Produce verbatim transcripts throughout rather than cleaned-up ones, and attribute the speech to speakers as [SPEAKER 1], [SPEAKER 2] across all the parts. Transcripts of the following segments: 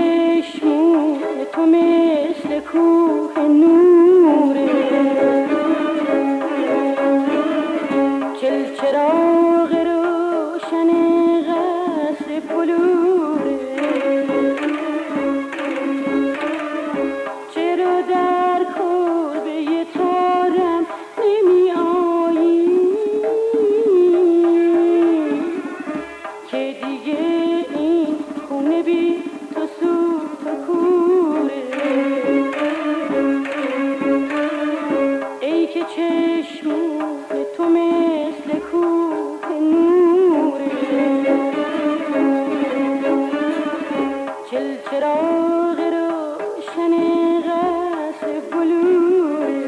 [SPEAKER 1] چشمون تو مثل کوه نوره، چل چراغ روشن قصر بلوره، چرا در کلبه تارم نمی آیی که دیگه این خونه بی تو سوت و کوره. ای که چشمون تو مثل کوه نوره، چل چراغ روشن قصر بلوره.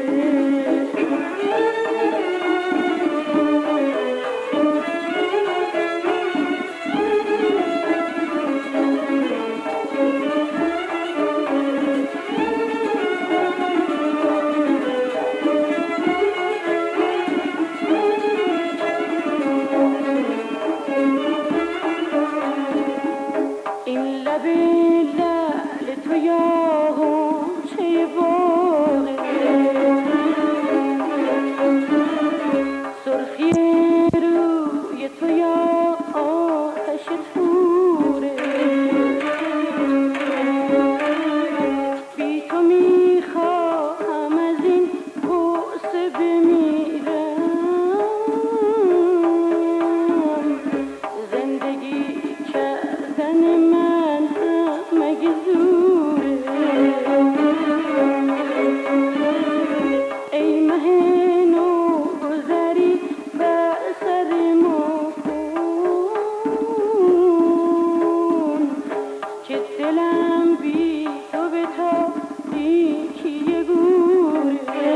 [SPEAKER 1] این لب لعل تو یا غنچه باغه، سرخی روی تو یا آتش توره، بی تو میخواهم از این بوسه بمیرم، زندگی کردن من هم مگه زوره. ای مه نو گذری بر سر ما کن که دلم بی تو به تاریکی گوره.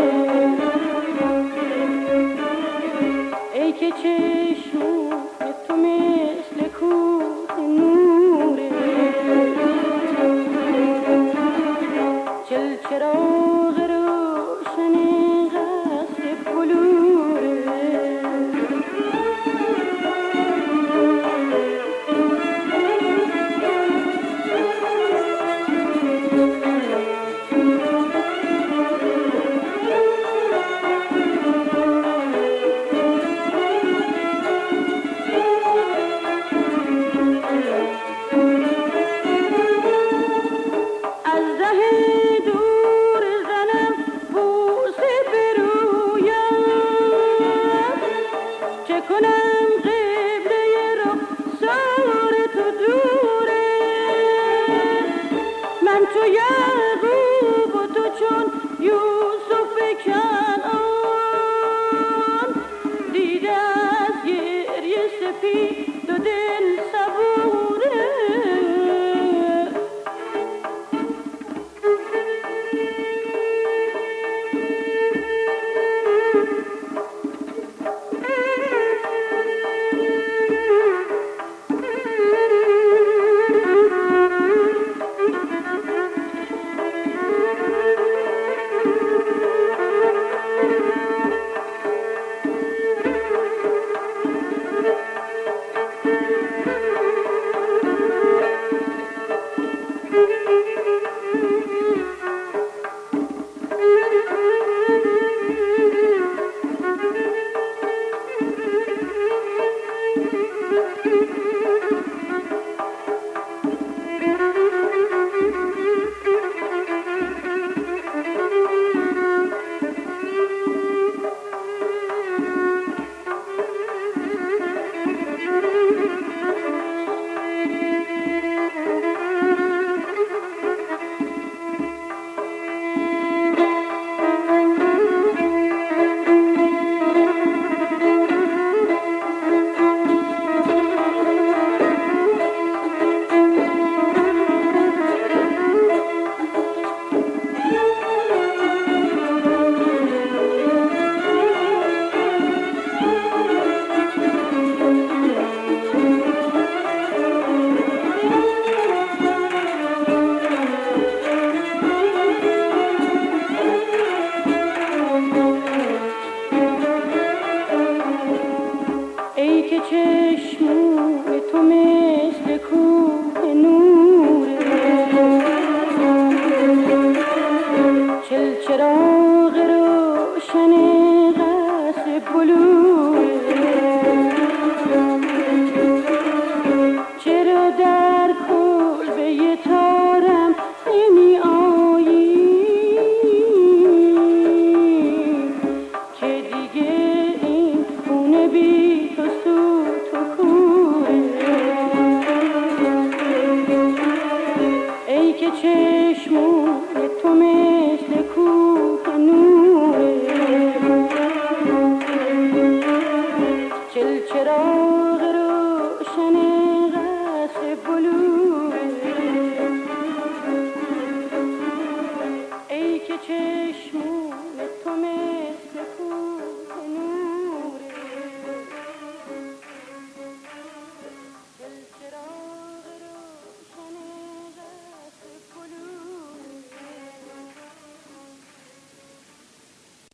[SPEAKER 1] ای که چشمون تو مثل کوه نوره، چل چراغ روشن قصر بلوره. از ره دور زنم بوسه به رویم، چه کنم قبله رخسار تو دوره. من چو یعقوب و تو چون یوسف کنعان، دیده از گریه سپید و دل صبوره. که چشمون تو